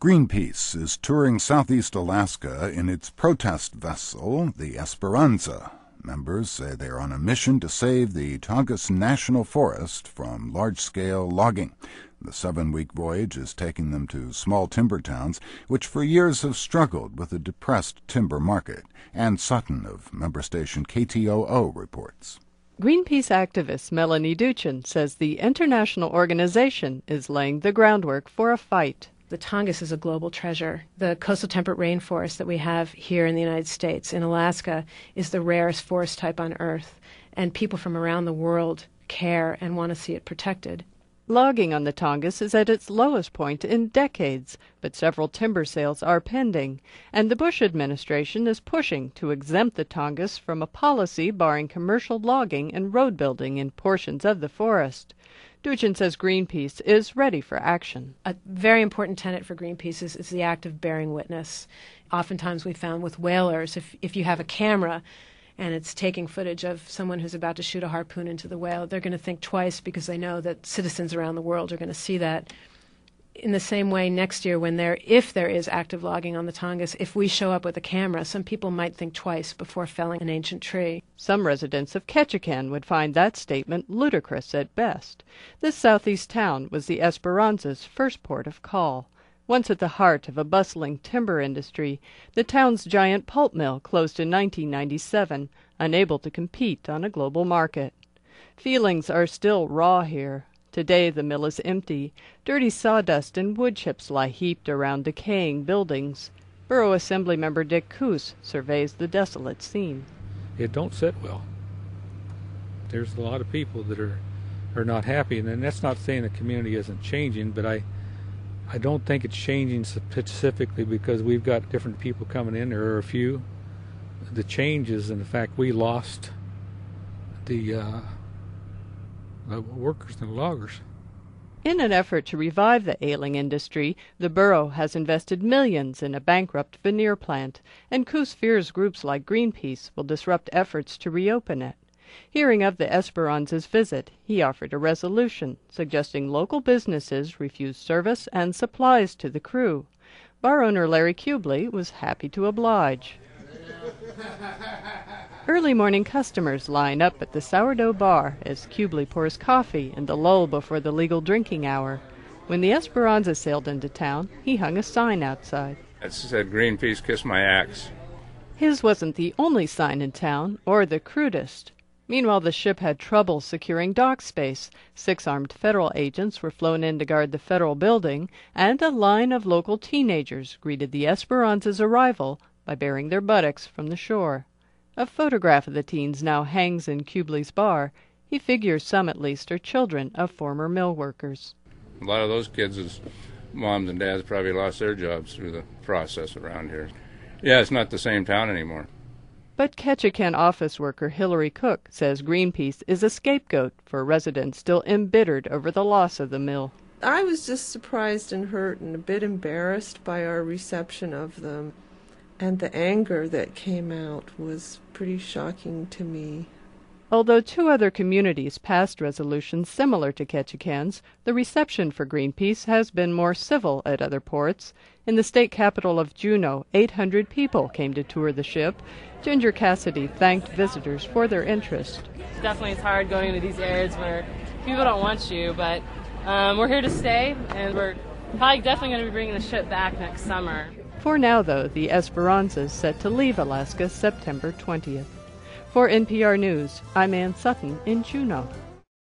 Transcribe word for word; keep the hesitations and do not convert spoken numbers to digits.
Greenpeace is touring southeast Alaska in its protest vessel, the Esperanza. Members say they are on a mission to save the Tongass National Forest from large-scale logging. The seven-week voyage is taking them to small timber towns, which for years have struggled with a depressed timber market. Ann Sutton of member station K T O O reports. Greenpeace activist Melanie Duchin says the international organization is laying the groundwork for a fight. The Tongass is a global treasure. The coastal temperate rainforest that we have here in the United States, in Alaska, is the rarest forest type on Earth, and people from around the world care and want to see it protected. Logging on the Tongass is at its lowest point in decades, but several timber sales are pending, and the Bush administration is pushing to exempt the Tongass from a policy barring commercial logging and road building in portions of the forest. Duchin says Greenpeace is ready for action. A very important tenet for Greenpeace is, is the act of bearing witness. Oftentimes we found with whalers, if, if you have a camera and it's taking footage of someone who's about to shoot a harpoon into the whale, they're going to think twice because they know that citizens around the world are going to see that. In the same way, next year, when there, if there is active logging on the Tongass, if we show up with a camera, some people might think twice before felling an ancient tree. Some residents of Ketchikan would find that statement ludicrous at best. This southeast town was the Esperanza's first port of call. Once at the heart of a bustling timber industry, the town's giant pulp mill closed in nineteen ninety-seven, unable to compete on a global market. Feelings are still raw here. Today the mill is empty. Dirty sawdust and wood chips lie heaped around decaying buildings. Borough Assembly member Dick Coos surveys the desolate scene. It don't sit well. There's a lot of people that are, are not happy, and that's not saying the community isn't changing, but I I don't think it's changing specifically because we've got different people coming in. There are a few. The change is in the fact we lost the uh, the workers and loggers. In an effort to revive the ailing industry, the borough has invested millions in a bankrupt veneer plant, and Coos fears groups like Greenpeace will disrupt efforts to reopen it. Hearing of the Esperanza's visit, he offered a resolution suggesting local businesses refuse service and supplies to the crew. Bar owner Larry Kubley was happy to oblige. Early morning customers line up at the Sourdough Bar as Kubley pours coffee in the lull before the legal drinking hour. When the Esperanza sailed into town, he hung a sign outside. It said, "Greenpeace, kiss my axe." His wasn't the only sign in town, or the crudest. Meanwhile, the ship had trouble securing dock space. Six armed federal agents were flown in to guard the federal building, and a line of local teenagers greeted the Esperanza's arrival by bearing their buttocks from the shore. A photograph of the teens now hangs in Kubley's bar. He figures some, at least, are children of former mill workers. A lot of those kids' moms and dads probably lost their jobs through the process around here. Yeah, it's not the same town anymore. But Ketchikan office worker Hillary Cook says Greenpeace is a scapegoat for residents still embittered over the loss of the mill. I was just surprised and hurt and a bit embarrassed by our reception of them. And the anger that came out was pretty shocking to me. Although two other communities passed resolutions similar to Ketchikan's, the reception for Greenpeace has been more civil at other ports. In the state capital of Juneau, eight hundred people came to tour the ship. Ginger Cassidy thanked visitors for their interest. Definitely it's hard going into these areas where people don't want you, but um, we're here to stay, and we're probably definitely going to be bringing the ship back next summer. For now, though, the Esperanza is set to leave Alaska September twentieth. For N P R News, I'm Ann Sutton in Juneau.